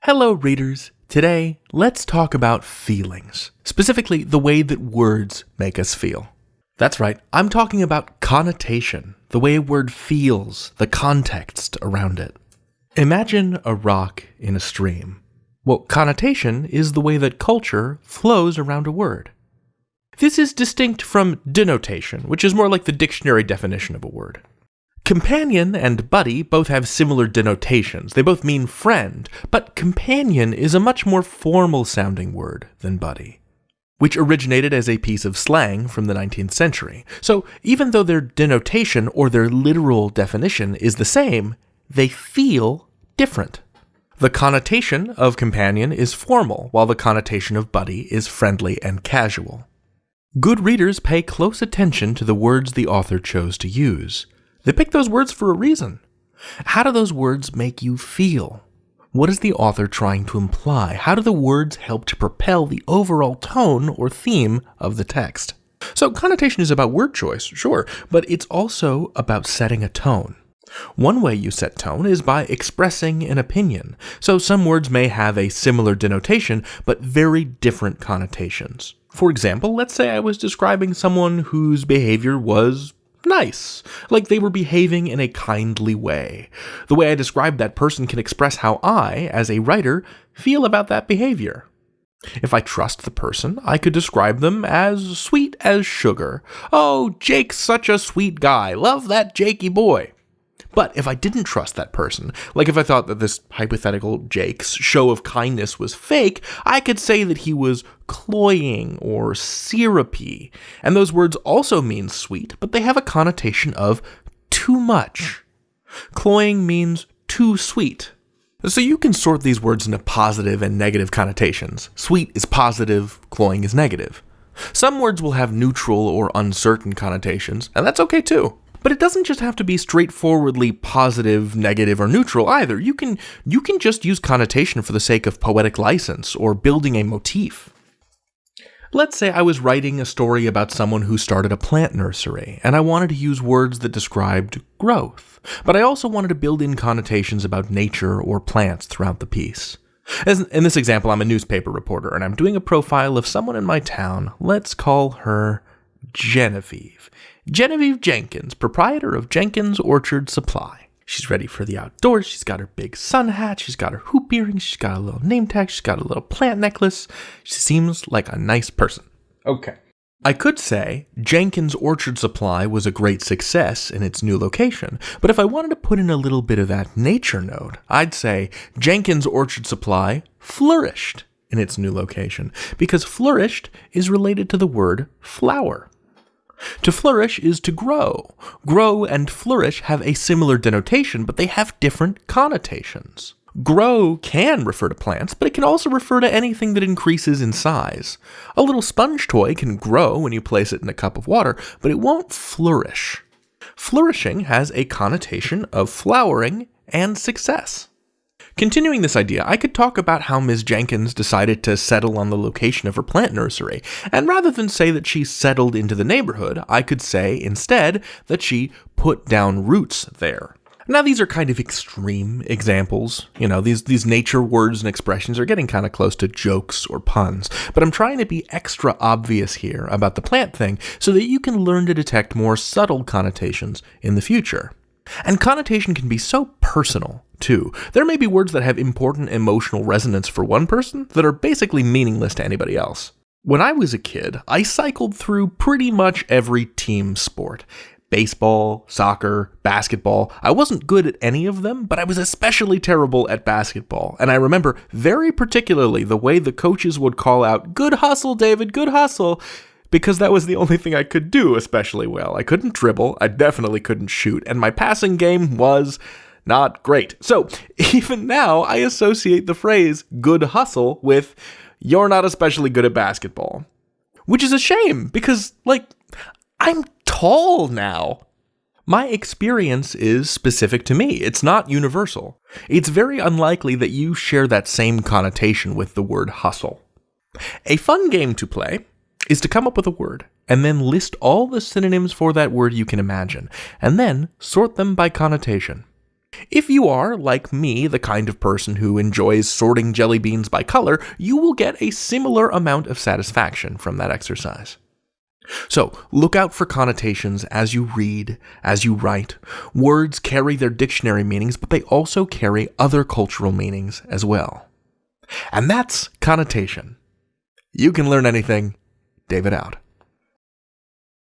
Hello, readers. Today, let's talk about feelings, specifically the way that words make us feel. That's right, I'm talking about connotation, the way a word feels, the context around it. Imagine a rock in a stream. Well, connotation is the way that culture flows around a word. This is distinct from denotation, which is more like the dictionary definition of a word. Companion and buddy both have similar denotations. They both mean friend, but companion is a much more formal-sounding word than buddy, which originated as a piece of slang from the 19th century. So even though their denotation or their literal definition is the same, they feel different. The connotation of companion is formal, while the connotation of buddy is friendly and casual. Good readers pay close attention to the words the author chose to use. They picked those words for a reason. How do those words make you feel? What is the author trying to imply? How do the words help to propel the overall tone or theme of the text? So connotation is about word choice, sure, but it's also about setting a tone. One way you set tone is by expressing an opinion. So some words may have a similar denotation, but very different connotations. For example, let's say I was describing someone whose behavior was nice, like they were behaving in a kindly way. The way I describe that person can express how I, as a writer, feel about that behavior. If I trust the person, I could describe them as sweet as sugar. Oh, Jake's such a sweet guy. Love that Jakey boy. But if I didn't trust that person, like if I thought that this hypothetical Jake's show of kindness was fake, I could say that he was cloying or syrupy. And those words also mean sweet, but they have a connotation of too much. Cloying means too sweet. So you can sort these words into positive and negative connotations. Sweet is positive, cloying is negative. Some words will have neutral or uncertain connotations, and that's okay too. But it doesn't just have to be straightforwardly positive, negative, or neutral either. You can just use connotation for the sake of poetic license or building a motif. Let's say I was writing a story about someone who started a plant nursery, and I wanted to use words that described growth, but I also wanted to build in connotations about nature or plants throughout the piece. In this example, I'm a newspaper reporter, and I'm doing a profile of someone in my town. Let's call her Genevieve. Genevieve Jenkins, proprietor of Jenkins Orchard Supply. She's ready for the outdoors. She's got her big sun hat. She's got her hoop earrings. She's got a little name tag. She's got a little plant necklace. She seems like a nice person. Okay. I could say Jenkins Orchard Supply was a great success in its new location, but if I wanted to put in a little bit of that nature note, I'd say Jenkins Orchard Supply flourished in its new location, because flourished is related to the word flower. To flourish is to grow. Grow and flourish have a similar denotation, but they have different connotations. Grow can refer to plants, but it can also refer to anything that increases in size. A little sponge toy can grow when you place it in a cup of water, but it won't flourish. Flourishing has a connotation of flowering and success. Continuing this idea, I could talk about how Ms. Jenkins decided to settle on the location of her plant nursery, and rather than say that she settled into the neighborhood, I could say instead that she put down roots there. Now these are kind of extreme examples, these nature words and expressions are getting kind of close to jokes or puns, but I'm trying to be extra obvious here about the plant thing so that you can learn to detect more subtle connotations in the future. And connotation can be so personal, too. There may be words that have important emotional resonance for one person that are basically meaningless to anybody else. When I was a kid, I cycled through pretty much every team sport. Baseball, soccer, basketball. I wasn't good at any of them, but I was especially terrible at basketball. And I remember very particularly the way the coaches would call out, "Good hustle, David, good hustle," because that was the only thing I could do especially well. I couldn't dribble, I definitely couldn't shoot, and my passing game was not great. So even now, I associate the phrase "good hustle" with "you're not especially good at basketball." Which is a shame, because, I'm tall now. My experience is specific to me. It's not universal. It's very unlikely that you share that same connotation with the word hustle. A fun game to play is to come up with a word, and then list all the synonyms for that word you can imagine, and then sort them by connotation. If you are, like me, the kind of person who enjoys sorting jelly beans by color, you will get a similar amount of satisfaction from that exercise. So, look out for connotations as you read, as you write. Words carry their dictionary meanings, but they also carry other cultural meanings as well. And that's connotation. You can learn anything. David out.